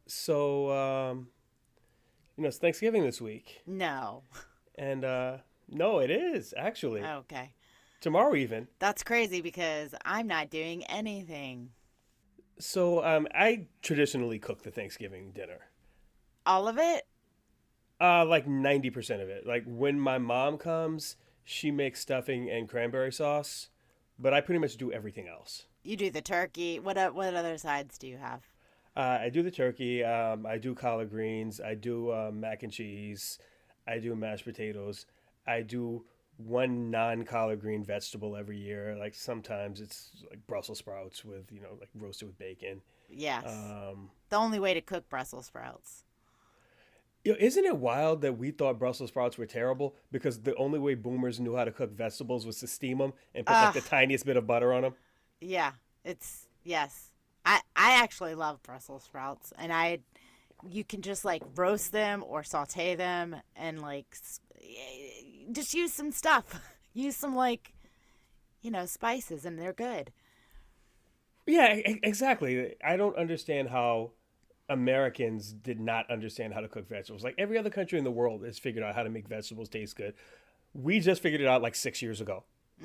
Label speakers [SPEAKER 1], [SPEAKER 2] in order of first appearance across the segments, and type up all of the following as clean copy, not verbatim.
[SPEAKER 1] So, it's Thanksgiving this week.
[SPEAKER 2] No.
[SPEAKER 1] And, no, it is, actually.
[SPEAKER 2] Okay.
[SPEAKER 1] Tomorrow, even.
[SPEAKER 2] That's crazy because I'm not doing anything.
[SPEAKER 1] So, I traditionally cook the Thanksgiving dinner.
[SPEAKER 2] All of it?
[SPEAKER 1] Like 90% of it. Like, when my mom comes, she makes stuffing and cranberry sauce, but I pretty much do everything else.
[SPEAKER 2] You do the turkey. What other sides do you have?
[SPEAKER 1] I do the turkey, I do collard greens, I do mac and cheese, I do mashed potatoes, I do one non-collard green vegetable every year. Like sometimes it's like Brussels sprouts with like roasted with bacon.
[SPEAKER 2] Yes.
[SPEAKER 1] Um,
[SPEAKER 2] The only way to cook Brussels sprouts.
[SPEAKER 1] isn't it wild that we thought Brussels sprouts were terrible because the only way boomers knew how to cook vegetables was to steam them and put like
[SPEAKER 2] Ugh.
[SPEAKER 1] the tiniest bit of butter on them?
[SPEAKER 2] Yeah. It's yes. I actually love Brussels sprouts and I you can just like roast them or saute them and just use some stuff. Use some spices and they're good.
[SPEAKER 1] Yeah, exactly. I don't understand how Americans did not understand how to cook vegetables. Like every other country in the world has figured out how to make vegetables taste good. We just figured it out like 6 years ago.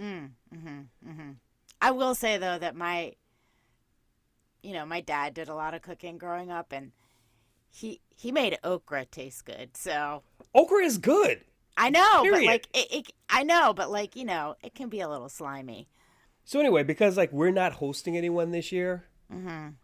[SPEAKER 2] I will say though that my dad did a lot of cooking growing up, and he made okra taste good. So
[SPEAKER 1] Okra is good.
[SPEAKER 2] I know, but
[SPEAKER 1] Period.
[SPEAKER 2] I know, but it can be a little slimy.
[SPEAKER 1] So anyway, because like we're not hosting anyone this year,
[SPEAKER 2] Mm-hmm.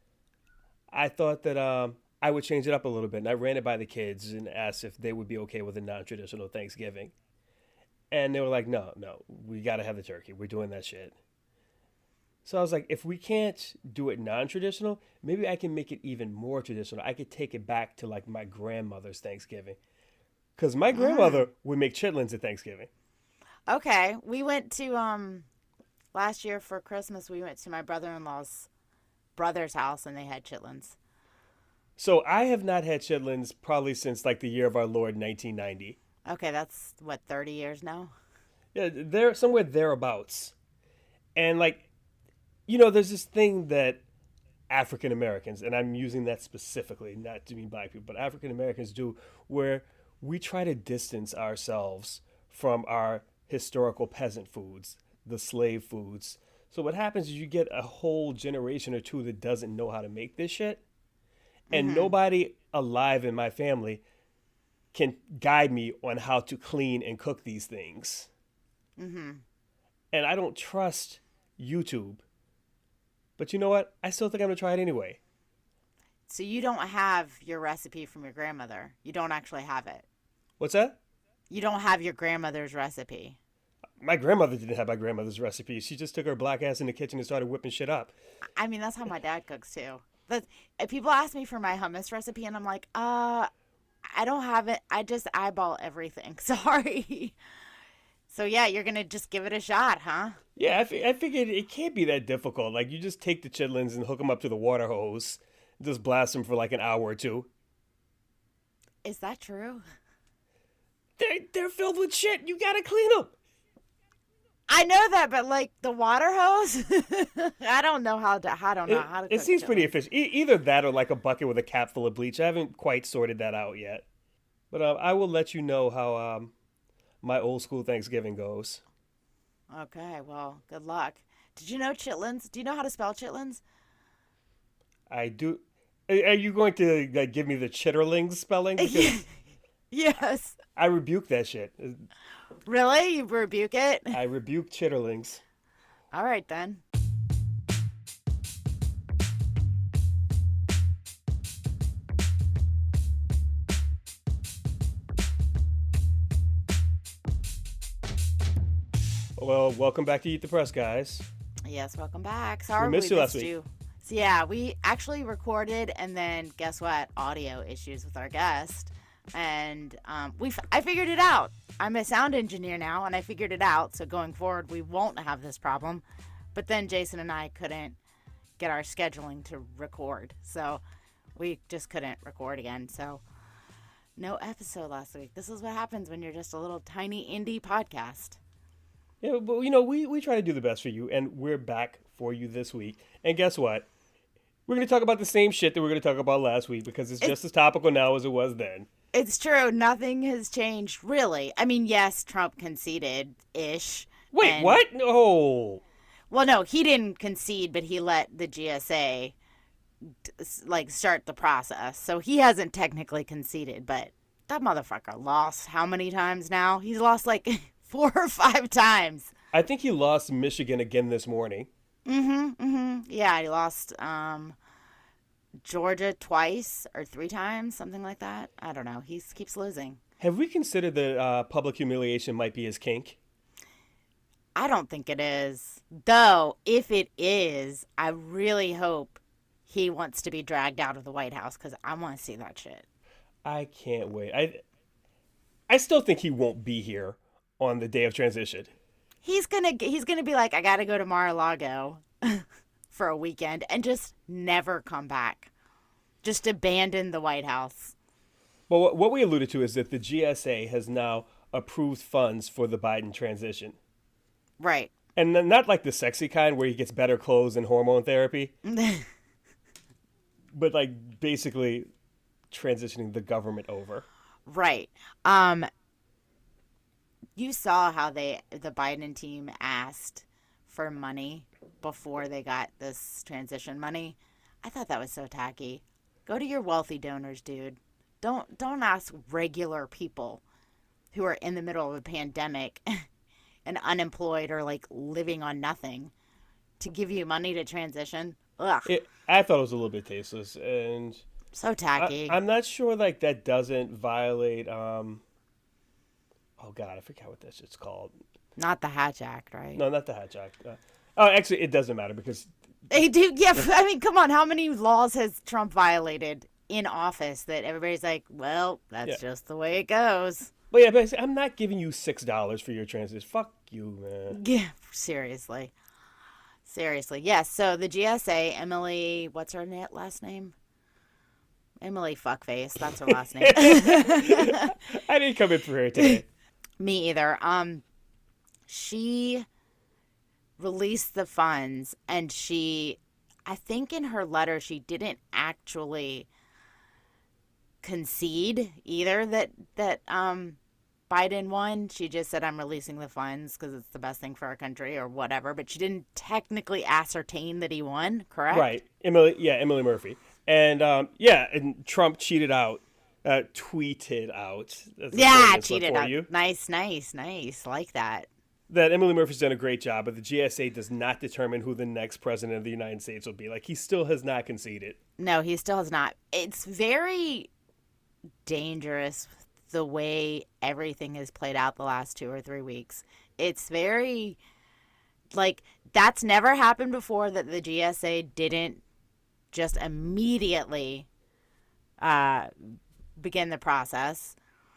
[SPEAKER 1] I thought that I would change it up a little bit, and I ran it by the kids and asked if they would be okay with a non-traditional Thanksgiving, and they were like, "No, no, we got to have the turkey. We're doing that shit." So I was like, if we can't do it non-traditional, maybe I can make it even more traditional. I could take it back to like my grandmother's Thanksgiving, because my
[SPEAKER 2] Mm.
[SPEAKER 1] grandmother would make chitlins at Thanksgiving.
[SPEAKER 2] Okay, we went to last year for Christmas. We went to my brother-in-law's brother's house, and they had chitlins.
[SPEAKER 1] So I have not had chitlins probably since like the year of our Lord 1990.
[SPEAKER 2] Okay, that's what 30 years now.
[SPEAKER 1] Yeah, they're somewhere thereabouts. And like, there's this thing that African Americans, and I'm using that specifically, not to mean black people, but African Americans do, where we try to distance ourselves from our historical peasant foods, the slave foods. So what happens is you get a whole generation or two that doesn't know how to make this shit, and
[SPEAKER 2] Mm-hmm.
[SPEAKER 1] nobody alive in my family can guide me on how to clean and cook these things.
[SPEAKER 2] Mm-hmm.
[SPEAKER 1] And I don't trust YouTube. But you know what? I still think I'm gonna try it anyway.
[SPEAKER 2] So you don't have your recipe from your grandmother. You don't actually have it.
[SPEAKER 1] What's that?
[SPEAKER 2] You don't have your grandmother's recipe.
[SPEAKER 1] My grandmother didn't have my grandmother's recipe. She just took her black ass in the kitchen and started whipping shit up.
[SPEAKER 2] I mean, that's how my dad cooks too. But people ask me for my hummus recipe, and I'm like, I don't have it. I just eyeball everything. Sorry. So yeah, you're gonna just give it a shot, huh?
[SPEAKER 1] Yeah, I figured it can't be that difficult. Like, you just take the chitlins and hook them up to the water hose, just blast them for like an hour or two.
[SPEAKER 2] Is that true?
[SPEAKER 1] They're filled with shit. You gotta clean them.
[SPEAKER 2] I know that, but like the water hose, I don't know how to
[SPEAKER 1] It
[SPEAKER 2] cook
[SPEAKER 1] seems pretty
[SPEAKER 2] chitlins.
[SPEAKER 1] efficient. Either that or like a bucket with a cap full of bleach. I haven't quite sorted that out yet. But I will let you know how my old school Thanksgiving goes.
[SPEAKER 2] Okay, well, good luck. Did you know chitlins? Do you know how to spell chitlins?
[SPEAKER 1] I do. Are you going to like, give me the chitterlings spelling? Because
[SPEAKER 2] Yes.
[SPEAKER 1] I rebuke that shit.
[SPEAKER 2] Really? You rebuke it?
[SPEAKER 1] I rebuke chitterlings.
[SPEAKER 2] All right then.
[SPEAKER 1] Well, welcome back to Eat the Press, guys.
[SPEAKER 2] Yes, welcome back.
[SPEAKER 1] We
[SPEAKER 2] Sorry we
[SPEAKER 1] missed you last
[SPEAKER 2] missed
[SPEAKER 1] week.
[SPEAKER 2] you. So yeah, we actually recorded, and then guess what? Audio issues with our guest, and I figured it out. I'm a sound engineer now, and I figured it out. So going forward, we won't have this problem. But then Jason and I couldn't get our scheduling to record, so we just couldn't record again. So no episode last week. This is what happens when you're just a little tiny indie podcast.
[SPEAKER 1] Yeah, but we try to do the best for you, and we're back for you this week. And guess what? We're going to talk about the same shit that we are going to talk about last week because it's just as topical now as it was then.
[SPEAKER 2] It's true. Nothing has changed, really. I mean, yes, Trump conceded-ish.
[SPEAKER 1] Wait, what? No.
[SPEAKER 2] Well, no, he didn't concede, but he let the GSA start the process. So he hasn't technically conceded, but that motherfucker lost how many times now? He's lost like 4 or 5 times.
[SPEAKER 1] I think he lost Michigan again this morning.
[SPEAKER 2] Yeah, he lost Georgia twice or 3 times, something like that. I don't know. He keeps losing.
[SPEAKER 1] Have we considered that public humiliation might be his kink?
[SPEAKER 2] I don't think it is. Though, if it is, I really hope he wants to be dragged out of the White House because I want to see that shit.
[SPEAKER 1] I can't wait. I still think he won't be here on the day of transition.
[SPEAKER 2] He's gonna be like, I gotta go to Mar-a-Lago for a weekend and just never come back. Just abandon the White House.
[SPEAKER 1] Well, what we alluded to is that the GSA has now approved funds for the Biden transition.
[SPEAKER 2] Right.
[SPEAKER 1] And not like the sexy kind where he gets better clothes and hormone therapy. But like basically transitioning the government over.
[SPEAKER 2] Right. You saw how the Biden team asked for money before they got this transition money. I thought that was so tacky. Go to your wealthy donors, dude. Don't ask regular people who are in the middle of a pandemic and unemployed or like living on nothing to give you money to transition. Ugh.
[SPEAKER 1] I thought it was a little bit tasteless and
[SPEAKER 2] so tacky.
[SPEAKER 1] I'm not sure like that doesn't violate oh god, I forgot what that shit's called.
[SPEAKER 2] Not the Hatch Act, right?
[SPEAKER 1] No, not the Hatch Act. Actually, it doesn't matter because
[SPEAKER 2] they do. Yeah, I mean, come on. How many laws has Trump violated in office that everybody's like, well, that's just the way it goes?
[SPEAKER 1] But yeah, basically, I'm not giving you $6 for your transition. Fuck you, man.
[SPEAKER 2] Yeah, seriously. Yes. So the GSA, Emily, what's her last name? Emily Fuckface. That's her last name.
[SPEAKER 1] I didn't come in for her today.
[SPEAKER 2] Me either. She released the funds, and I think in her letter, she didn't actually concede either that Biden won. She just said, I'm releasing the funds because it's the best thing for our country or whatever. But she didn't technically ascertain that he won, correct?
[SPEAKER 1] Right. Emily Murphy. And, and Trump tweeted out. Cheated out.
[SPEAKER 2] Nice. Like that.
[SPEAKER 1] That Emily Murphy's done a great job, but the GSA does not determine who the next president of the United States will be. Like, he still has not conceded.
[SPEAKER 2] No, he still has not. It's very dangerous the way everything has played out the last 2 or 3 weeks. It's very, like, that's never happened before that the GSA didn't just immediately begin the process.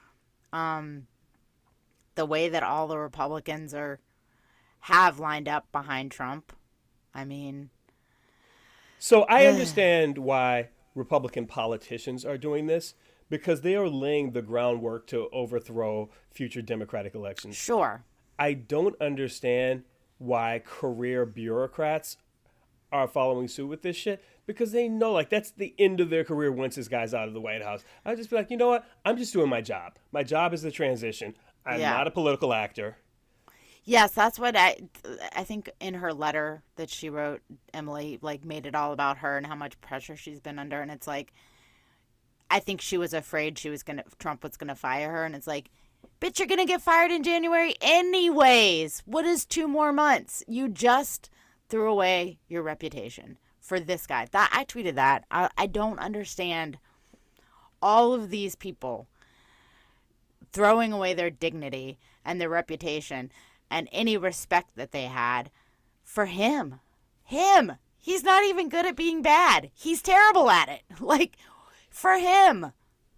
[SPEAKER 2] The way that all the Republicans have lined up behind Trump. I mean,
[SPEAKER 1] so I understand why Republican politicians are doing this because they are laying the groundwork to overthrow future Democratic elections.
[SPEAKER 2] Sure.
[SPEAKER 1] I don't understand why career bureaucrats are following suit with this shit because they know like that's the end of their career once this guy's out of the White House. I'd just be like, you know what? I'm just doing my job. My job is the transition. I'm not a political actor.
[SPEAKER 2] Yes, that's what I think in her letter that she wrote, Emily, like, made it all about her and how much pressure she's been under. And it's like, I think she was afraid Trump was going to fire her. And it's like, bitch, you're going to get fired in January anyways. What is 2 more months? You just threw away your reputation for this guy. I tweeted that. I don't understand all of these people throwing away their dignity and their reputation and any respect that they had for him. He's not even good at being bad. He's terrible at it. Like, for him.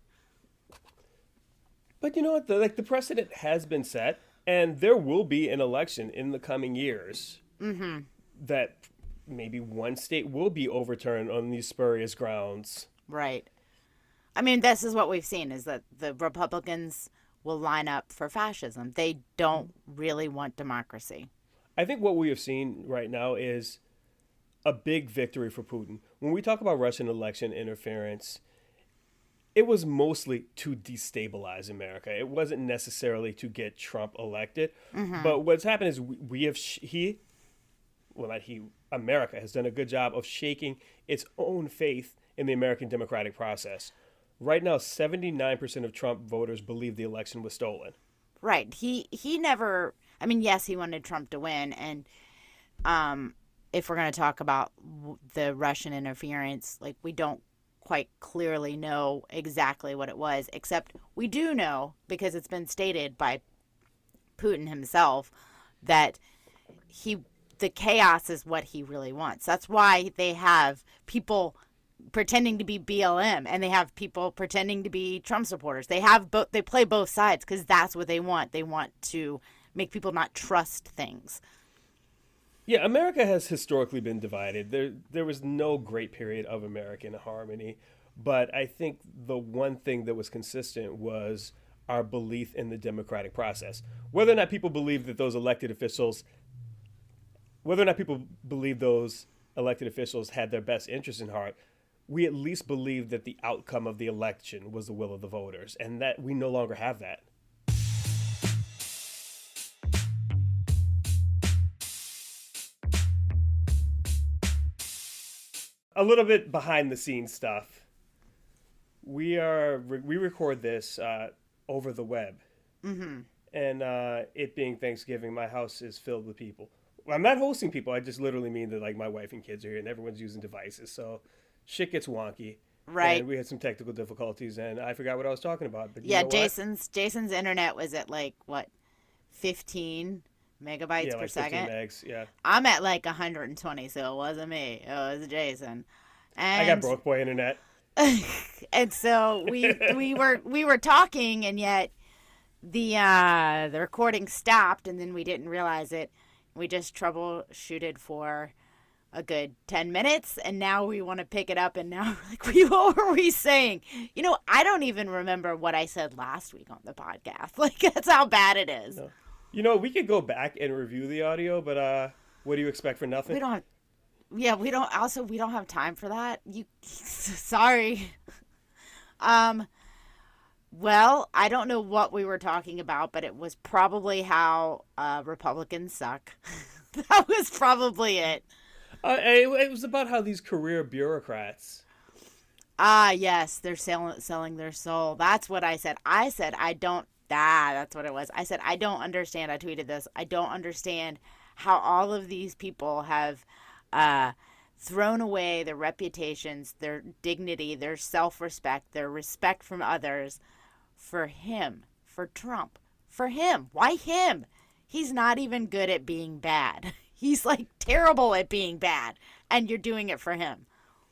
[SPEAKER 1] But you know what? The precedent has been set, and there will be an election in the coming years that maybe one state will be overturned on these spurious grounds.
[SPEAKER 2] Right. I mean, this is what we've seen, is that the Republicans will line up for fascism. They don't really want democracy.
[SPEAKER 1] I think what we have seen right now is a big victory for Putin. When we talk about Russian election interference, it was mostly to destabilize America. It wasn't necessarily to get Trump elected. But what's happened is we have not he, America has done a good job of shaking its own faith in the American democratic process. Right now, 79% of Trump voters believe the election was stolen.
[SPEAKER 2] Right. He never. I mean, yes, he wanted Trump to win, and if we're going to talk about the Russian interference, like, we don't quite clearly know exactly what it was, except we do know, because it's been stated by Putin himself, that the chaos is what he really wants. That's why they have people pretending to be BLM and they have people pretending to be Trump supporters. They play both sides because that's what they want. They want to make people not trust things.
[SPEAKER 1] Yeah, America has historically been divided. There was no great period of American harmony, but I think the one thing that was consistent was our belief in the democratic process. Whether or not people believe that those elected officials had their best interests in heart, we at least believed that the outcome of the election was the will of the voters, and that we no longer have that. A little bit behind the scenes stuff. We record this over the web, and it being Thanksgiving, my house is filled with people. Well, I'm not hosting people. I just literally mean that, like, my wife and kids are here, and everyone's using devices, so shit gets wonky.
[SPEAKER 2] Right.
[SPEAKER 1] And we had some technical difficulties, and I forgot what I was talking about. But
[SPEAKER 2] yeah, Jason's internet was at, like, what, 15 megabytes per second?
[SPEAKER 1] 15 megs, yeah.
[SPEAKER 2] I'm at like 120, so it wasn't me. It was Jason. And
[SPEAKER 1] I got broke boy internet.
[SPEAKER 2] and so we were talking, and yet the recording stopped, and then we didn't realize it. We just troubleshooted for a good 10 minutes, and now we want to pick it up, and now what were we saying? You know, I don't even remember what I said last week on the podcast. Like, that's how bad it is.
[SPEAKER 1] No. You know, we could go back and review the audio, but what do you expect for nothing?
[SPEAKER 2] We don't have time for that. Sorry. Well, I don't know what we were talking about, but it was probably how Republicans suck. That was probably it.
[SPEAKER 1] It was about how these career bureaucrats.
[SPEAKER 2] Yes, they're selling their soul. That's what I said. I said, that's what it was. I said, I don't understand. I tweeted this. I don't understand how all of these people have thrown away their reputations, their dignity, their self-respect, their respect from others for him, for Trump, for him. Why him? He's not even good at being bad. He's, like, terrible at being bad, and you're doing it for him.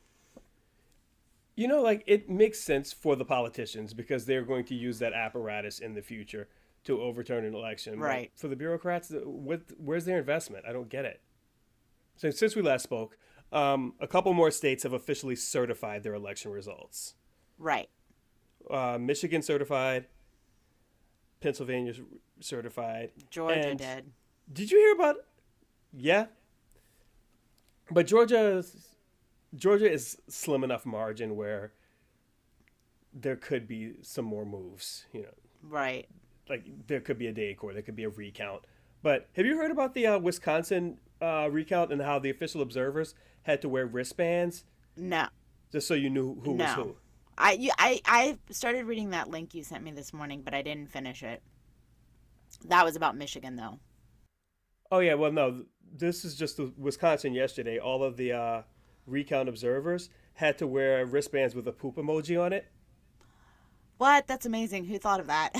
[SPEAKER 1] You know, like, it makes sense for the politicians because they're going to use that apparatus in the future to overturn an election.
[SPEAKER 2] Right.
[SPEAKER 1] But for the bureaucrats, where's their investment? I don't get it. So since we last spoke, a couple more states have officially certified their election results.
[SPEAKER 2] Right.
[SPEAKER 1] Michigan certified. Pennsylvania certified.
[SPEAKER 2] Georgia did.
[SPEAKER 1] Did you hear about? Yeah. But Georgia is slim enough margin where there could be some more moves, you know.
[SPEAKER 2] Right.
[SPEAKER 1] Like, there could be a day court, there could be a recount. But have you heard about the Wisconsin recount and how the official observers had to wear wristbands?
[SPEAKER 2] No.
[SPEAKER 1] Just so you knew who was who.
[SPEAKER 2] I started reading that link you sent me this morning, but I didn't finish it. That was about Michigan, though.
[SPEAKER 1] Oh, yeah. Well, no. This is just Wisconsin yesterday. All of the recount observers had to wear wristbands with a poop emoji on it.
[SPEAKER 2] What? That's amazing. Who thought of that?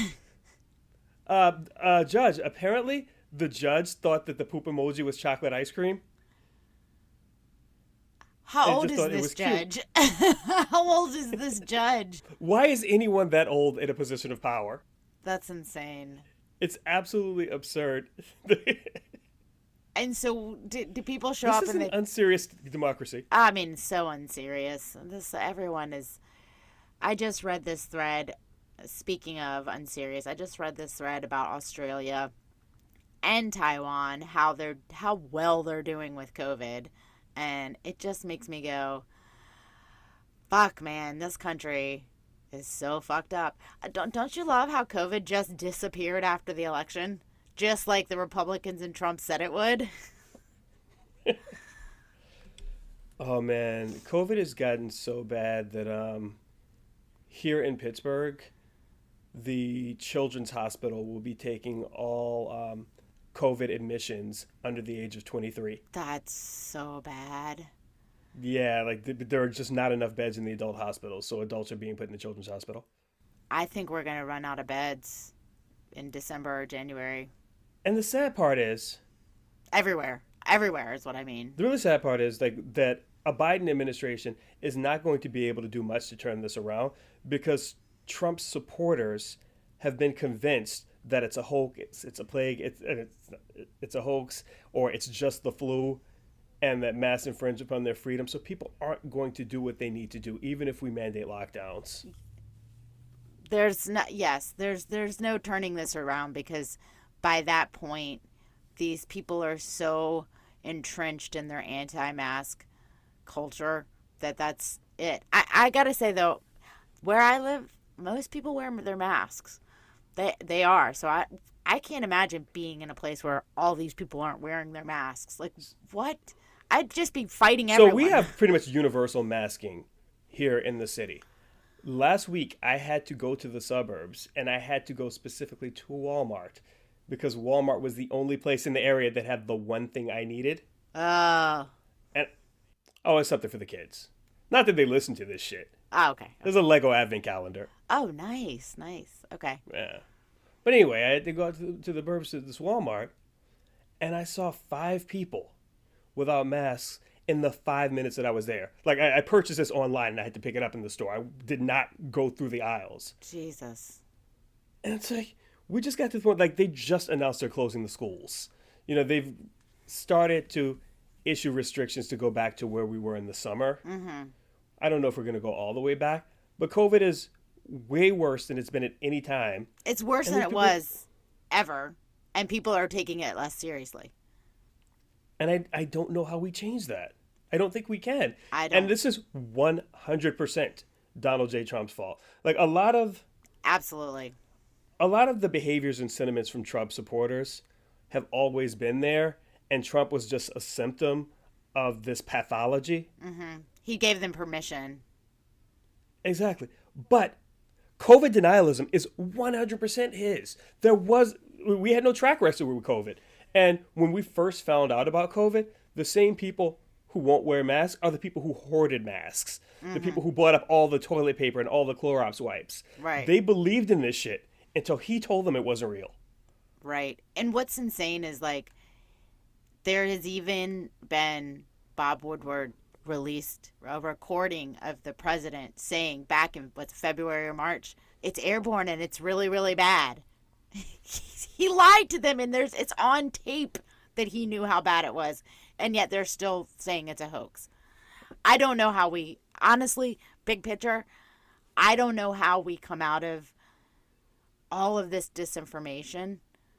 [SPEAKER 1] Judge. Apparently, the judge thought that the poop emoji was chocolate ice cream.
[SPEAKER 2] How old is this judge? How old is this judge?
[SPEAKER 1] Why is anyone that old in a position of power?
[SPEAKER 2] That's insane.
[SPEAKER 1] It's absolutely absurd.
[SPEAKER 2] And so, do people show up?
[SPEAKER 1] This is an unserious democracy.
[SPEAKER 2] I mean, so unserious. Everyone is. I just read this thread. Speaking of unserious, I just read this thread about Australia and Taiwan, how well they're doing with COVID. And it just makes me go, fuck, man, this country is so fucked up. Don't you love how COVID just disappeared after the election? Just like the Republicans and Trump said it would.
[SPEAKER 1] Oh man, COVID has gotten so bad that here in Pittsburgh, the Children's Hospital will be taking all COVID admissions under the age of 23.
[SPEAKER 2] That's so bad.
[SPEAKER 1] Yeah, like there are just not enough beds in the adult hospitals, so adults are being put in the children's hospital.
[SPEAKER 2] I think we're going to run out of beds in December or January.
[SPEAKER 1] And the sad part is,
[SPEAKER 2] Everywhere. Everywhere is what I mean.
[SPEAKER 1] the really sad part is like that a Biden administration is not going to be able to do much to turn this around because Trump's supporters have been convinced that it's a hoax, it's a plague, it's a hoax, or it's just the flu, and that mass infringe upon their freedom. So people aren't going to do what they need to do, even if we mandate lockdowns.
[SPEAKER 2] There's no turning this around because by that point, these people are so entrenched in their anti-mask culture that's it. I gotta say though, where I live, most people wear their masks. They are. So I can't imagine being in a place where all these people aren't wearing their masks. Like what? I'd just be fighting everyone.
[SPEAKER 1] So we have pretty much universal masking here in the city. Last week, I had to go to the suburbs, and I had to go specifically to Walmart because Walmart was the only place in the area that had the one thing I needed.
[SPEAKER 2] Oh.
[SPEAKER 1] And it's something for the kids. Not that they listen to this shit.
[SPEAKER 2] Oh, okay.
[SPEAKER 1] There's a Lego advent calendar.
[SPEAKER 2] Oh, nice. Okay.
[SPEAKER 1] Yeah. But anyway, I had to go out to the burbs to this Walmart, and I saw 5 people without masks in the 5 minutes that I was there. Like, I purchased this online, and I had to pick it up in the store. I did not go through the aisles.
[SPEAKER 2] Jesus.
[SPEAKER 1] And it's like, we just got to the point, like, they just announced they're closing the schools. You know, they've started to issue restrictions to go back to where we were in the summer.
[SPEAKER 2] Mm-hmm.
[SPEAKER 1] I don't know if we're going to go all the way back, but COVID is way worse than it's been at any time.
[SPEAKER 2] It's worse than it was ever, and people are taking it less seriously.
[SPEAKER 1] And I don't know how we change that. I don't think we can.
[SPEAKER 2] I don't.
[SPEAKER 1] And this is 100% Donald J. Trump's fault. Like
[SPEAKER 2] Absolutely.
[SPEAKER 1] a lot of the behaviors and sentiments from Trump supporters have always been there, and Trump was just a symptom of this pathology.
[SPEAKER 2] Mm-hmm. He gave them permission.
[SPEAKER 1] Exactly. But COVID denialism is 100% his. We had no track record with COVID. And when we first found out about COVID, the same people who won't wear masks are the people who hoarded masks. Mm-hmm. The people who bought up all the toilet paper and all the Clorox wipes.
[SPEAKER 2] Right.
[SPEAKER 1] They believed in this shit until he told them it wasn't real.
[SPEAKER 2] Right. And what's insane is, like, there has even been Bob Woodward released a recording of the president saying back in February or March, it's airborne and it's really, really bad. He lied to them, and it's on tape that he knew how bad it was, and yet they're still saying it's a hoax. I don't know how honestly, big picture, I don't know how we come out of all of this disinformation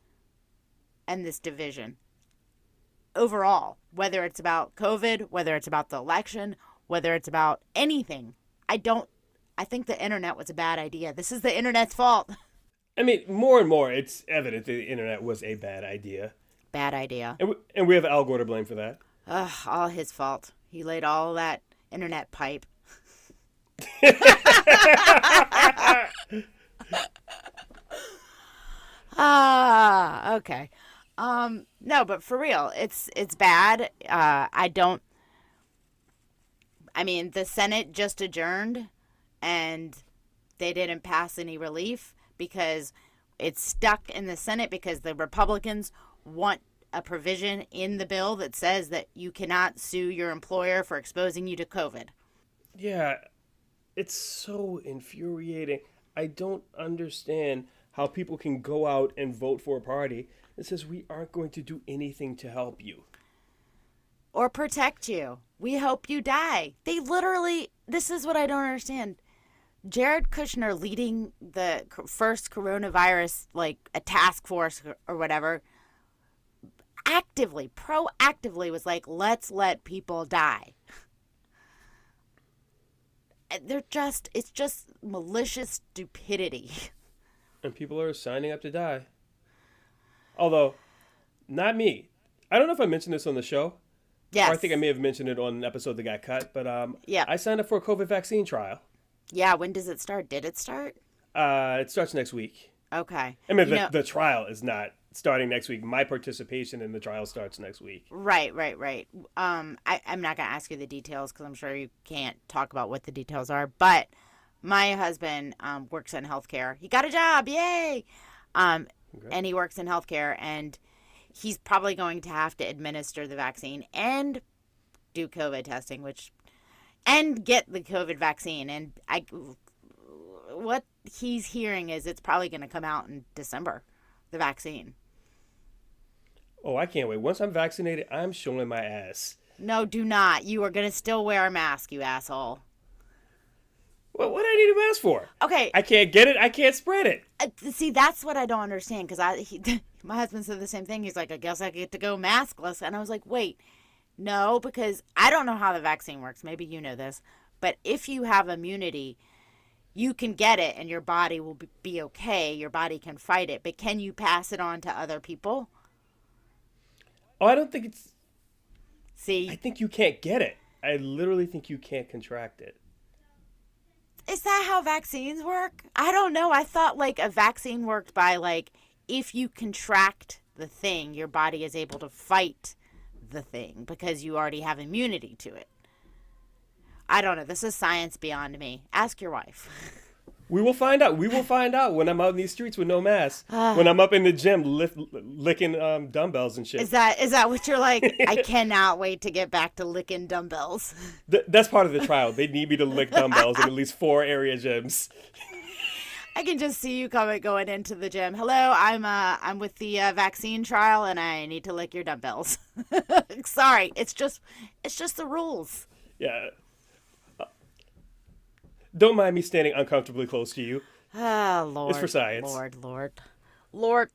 [SPEAKER 2] and this division overall, whether it's about COVID, whether it's about the election, whether it's about anything. I think the internet was a bad idea. This is the internet's fault.
[SPEAKER 1] I mean, more and more, it's evident that the internet was a bad idea.
[SPEAKER 2] Bad idea.
[SPEAKER 1] And we have Al Gore to blame for that.
[SPEAKER 2] All his fault. He laid all that internet pipe. Okay. No, but for real, it's bad. The Senate just adjourned, and they didn't pass any relief because it's stuck in the Senate because the Republicans want a provision in the bill that says that you cannot sue your employer for exposing you to COVID.
[SPEAKER 1] Yeah, it's so infuriating. I don't understand how people can go out and vote for a party that says we aren't going to do anything to help you.
[SPEAKER 2] Or protect you. We hope you die. They literally, this is what I don't understand. Jared Kushner leading the first coronavirus, like a task force or whatever, proactively was like, let's let people die. It's just malicious stupidity.
[SPEAKER 1] And people are signing up to die. Although, not me. I don't know if I mentioned this on the show.
[SPEAKER 2] Yes.
[SPEAKER 1] Or I think I may have mentioned it on an episode that got cut. But
[SPEAKER 2] yeah.
[SPEAKER 1] I signed up for a COVID vaccine trial.
[SPEAKER 2] Yeah, when does it start? Did it start?
[SPEAKER 1] It starts next week.
[SPEAKER 2] Okay.
[SPEAKER 1] I mean, the trial is not starting next week. My participation in the trial starts next week.
[SPEAKER 2] Right. I'm not going to ask you the details because I'm sure you can't talk about what the details are. But my husband works in healthcare. He got a job. Yay! Okay. And he works in healthcare, and he's probably going to have to administer the vaccine and do COVID testing, and get the COVID vaccine. And what he's hearing is it's probably going to come out in December, the vaccine.
[SPEAKER 1] Oh, I can't wait. Once I'm vaccinated, I'm showing my ass.
[SPEAKER 2] No, do not. You are going to still wear a mask, you asshole.
[SPEAKER 1] What do I need a mask for?
[SPEAKER 2] Okay.
[SPEAKER 1] I can't get it. I can't spread it.
[SPEAKER 2] See, that's what I don't understand, because my husband said the same thing. He's like, I guess I get to go maskless. And I was like, wait, no, because I don't know how the vaccine works. Maybe you know this. But if you have immunity, you can get it and your body will be okay. Your body can fight it. But can you pass it on to other people?
[SPEAKER 1] Oh, I don't think it's...
[SPEAKER 2] See?
[SPEAKER 1] I think you can't get it. I literally think you can't contract it.
[SPEAKER 2] Is that how vaccines work? I don't know. I thought like a vaccine worked by like if you contract the thing, your body is able to fight the thing because you already have immunity to it. I don't know. This is science beyond me. Ask your wife.
[SPEAKER 1] We will find out. We will find out when I'm out in these streets with no mask. When I'm up in the gym licking dumbbells and shit.
[SPEAKER 2] Is that what you're like? I cannot wait to get back to licking dumbbells.
[SPEAKER 1] That's part of the trial. They need me to lick dumbbells in at least 4 area gyms.
[SPEAKER 2] I can just see you going into the gym. Hello, I'm with the vaccine trial, and I need to lick your dumbbells. Sorry, it's just the rules.
[SPEAKER 1] Yeah. Don't mind me standing uncomfortably close to you.
[SPEAKER 2] Ah, Lord.
[SPEAKER 1] It's for science.
[SPEAKER 2] Lord.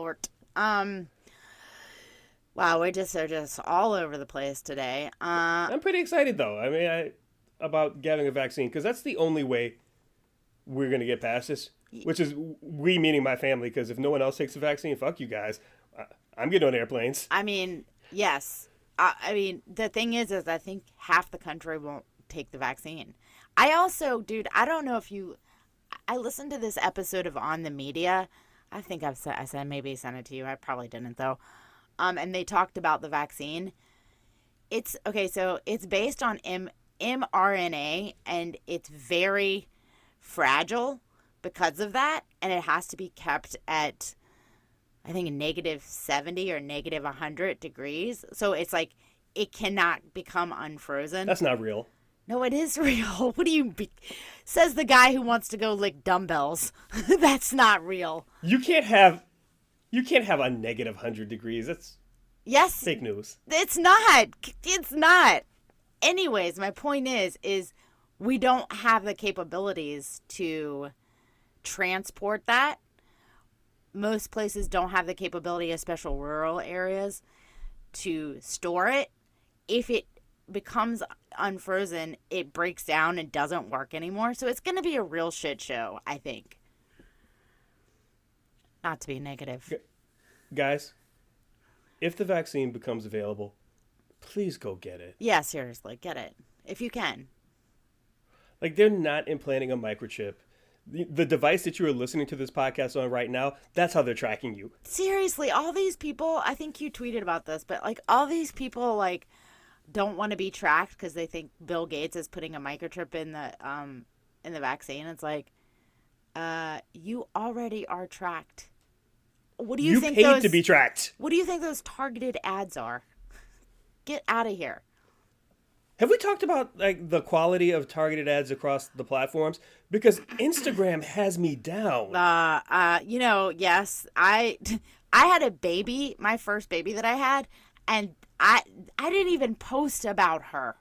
[SPEAKER 2] Wow, we're just all over the place today.
[SPEAKER 1] I'm pretty excited, though. I mean, about getting a vaccine, because that's the only way we're going to get past this, which is we meaning my family, because if no one else takes the vaccine, fuck you guys. I'm getting on airplanes.
[SPEAKER 2] I mean, yes. I mean, the thing is I think half the country won't take the vaccine. I also, dude, I don't know if I listened to this episode of On the Media. I think I said maybe sent it to you. I probably didn't though. And they talked about the vaccine. It's okay. So it's based on mRNA, and it's very fragile because of that. And it has to be kept at, I think, -70 or -100 degrees. So it's like, it cannot become unfrozen.
[SPEAKER 1] That's not real.
[SPEAKER 2] No, it is real. What do you... Says the guy who wants to go lick dumbbells. That's not real.
[SPEAKER 1] You can't have a -100 degrees. That's fake news.
[SPEAKER 2] It's not. It's not. Anyways, my point is we don't have the capabilities to transport that. Most places don't have the capability, especially rural areas, to store it. If it becomes unfrozen, it breaks down and doesn't work anymore. So it's going to be a real shit show, I think. Not to be negative.
[SPEAKER 1] Guys, if the vaccine becomes available, please go get it.
[SPEAKER 2] Yeah, seriously, get it. If you can.
[SPEAKER 1] Like, they're not implanting a microchip. The device that you are listening to this podcast on right now, that's how they're tracking you.
[SPEAKER 2] Seriously, all these people, I think you tweeted about this, but like all these people like don't want to be tracked because they think Bill Gates is putting a microchip in the vaccine. It's like, you already are tracked. What do you think?
[SPEAKER 1] You paid to be tracked.
[SPEAKER 2] What do you think those targeted ads are? Get out of here.
[SPEAKER 1] Have we talked about like the quality of targeted ads across the platforms? Because Instagram has me down.
[SPEAKER 2] Yes, I had a baby, my first baby that I had, and I didn't even post about her.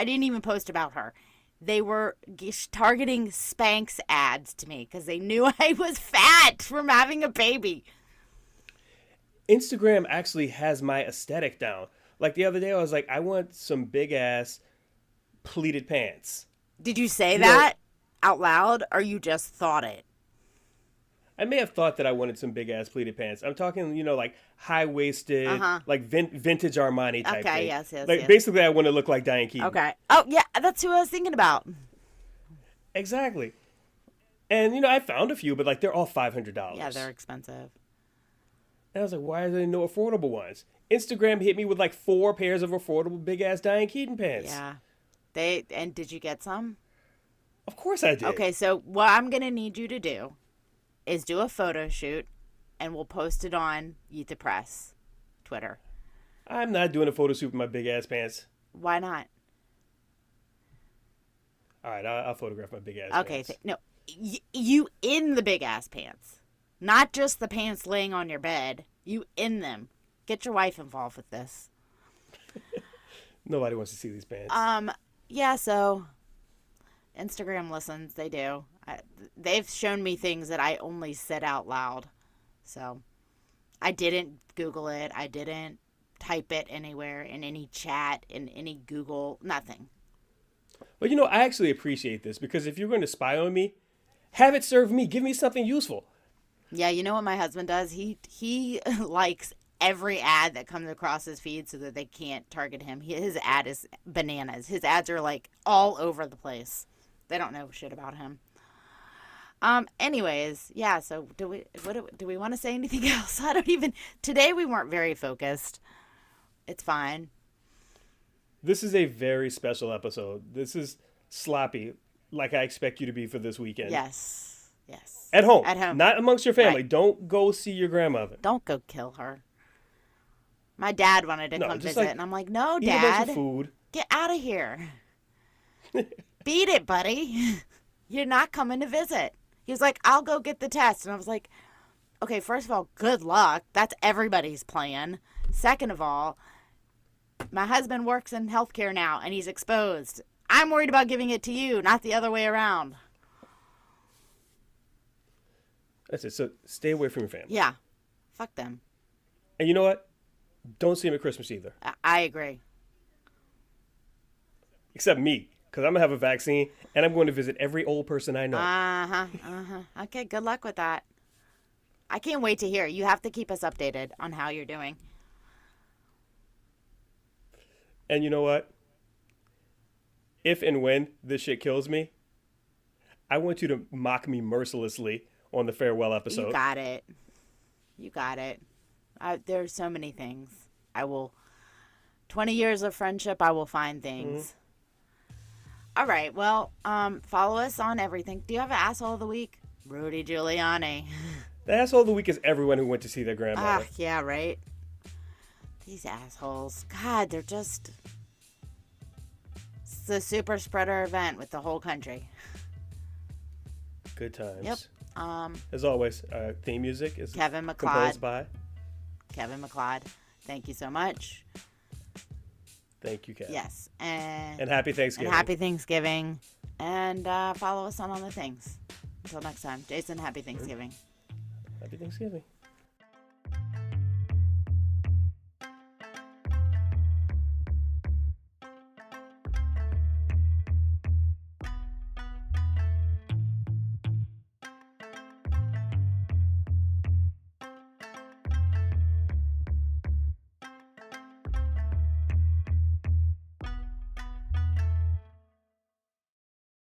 [SPEAKER 2] They were targeting Spanx ads to me because they knew I was fat from having a baby.
[SPEAKER 1] Instagram actually has my aesthetic down. Like the other day, I was like, I want some big ass pleated pants.
[SPEAKER 2] Did you say
[SPEAKER 1] You know,
[SPEAKER 2] that out loud, or you just thought it?
[SPEAKER 1] I may have thought that I wanted some big ass pleated pants. I'm talking, like high waisted,
[SPEAKER 2] Uh-huh.
[SPEAKER 1] like vintage Armani type
[SPEAKER 2] Okay,
[SPEAKER 1] thing.
[SPEAKER 2] yes,
[SPEAKER 1] Like
[SPEAKER 2] yes.
[SPEAKER 1] basically, I want to look like Diane Keaton.
[SPEAKER 2] Okay. Oh, yeah, that's who I was thinking about.
[SPEAKER 1] Exactly. And I found a few, but like they're all $500.
[SPEAKER 2] Yeah, they're expensive.
[SPEAKER 1] And I was like, why are there no affordable ones? Instagram hit me with like 4 pairs of affordable big ass Diane Keaton pants.
[SPEAKER 2] Yeah. And did you get some?
[SPEAKER 1] Of course I did.
[SPEAKER 2] Okay, so what I'm going to need you to do is do a photo shoot, and we'll post it on Yeet the Press Twitter.
[SPEAKER 1] I'm not doing a photo shoot with my big ass pants.
[SPEAKER 2] Why not?
[SPEAKER 1] All right, I'll photograph my big ass
[SPEAKER 2] Okay,
[SPEAKER 1] pants.
[SPEAKER 2] no. You in the big ass pants. Not just the pants laying on your bed. You in them. Get your wife involved with this.
[SPEAKER 1] Nobody wants to see these pants.
[SPEAKER 2] Yeah, so Instagram listens. They do. They've shown me things that I only said out loud. So I didn't Google it. I didn't type it anywhere in any chat, in any Google, nothing.
[SPEAKER 1] But I actually appreciate this because if you're going to spy on me, have it serve me. Give me something useful.
[SPEAKER 2] Yeah, you know what my husband does? He likes every ad that comes across his feed so that they can't target him. His ad is bananas. His ads are like all over the place. They don't know shit about him. Anyways, yeah, so do we want to say anything else? Today we weren't very focused. It's fine.
[SPEAKER 1] This is a very special episode. This is sloppy, like I expect you to be for this weekend.
[SPEAKER 2] Yes.
[SPEAKER 1] At home.
[SPEAKER 2] At home.
[SPEAKER 1] Not amongst your family.
[SPEAKER 2] Right.
[SPEAKER 1] Don't go see your grandmother.
[SPEAKER 2] Don't go kill her. My dad wanted to come visit, and I'm like, no,
[SPEAKER 1] Eat a bunch
[SPEAKER 2] Dad.
[SPEAKER 1] of food.
[SPEAKER 2] Get out of here. Beat it, buddy. You're not coming to visit. He was like, I'll go get the test. And I was like, okay, first of all, good luck. That's everybody's plan. Second of all, my husband works in healthcare now, and he's exposed. I'm worried about giving it to you, not the other way around.
[SPEAKER 1] That's it. So stay away from your family.
[SPEAKER 2] Yeah. Fuck them.
[SPEAKER 1] And you know what? Don't see them at Christmas either.
[SPEAKER 2] I agree.
[SPEAKER 1] Except me, because I'm going to have a vaccine, and I'm going to visit every old person I know.
[SPEAKER 2] Okay, good luck with that. I can't wait to hear. You have to keep us updated on how you're doing.
[SPEAKER 1] And you know what? If and when this shit kills me, I want you to mock me mercilessly on the farewell episode.
[SPEAKER 2] You got it. You got it. There's so many things. 20 years of friendship, I will find things. Mm-hmm. All right, well, follow us on everything. Do you have an asshole of the week? Rudy Giuliani.
[SPEAKER 1] The asshole of the week is everyone who went to see their grandmother.
[SPEAKER 2] Yeah, right? These assholes. God, they're just... It's the super spreader event with the whole country.
[SPEAKER 1] Good times.
[SPEAKER 2] Yep.
[SPEAKER 1] As always, theme music is
[SPEAKER 2] Kevin MacLeod.
[SPEAKER 1] composed by
[SPEAKER 2] Kevin MacLeod. Thank you so much.
[SPEAKER 1] Thank you, Kevin.
[SPEAKER 2] Yes.
[SPEAKER 1] And happy Thanksgiving.
[SPEAKER 2] And happy Thanksgiving. And follow us on all the things. Until next time. Jason, happy Thanksgiving.
[SPEAKER 1] Happy Thanksgiving.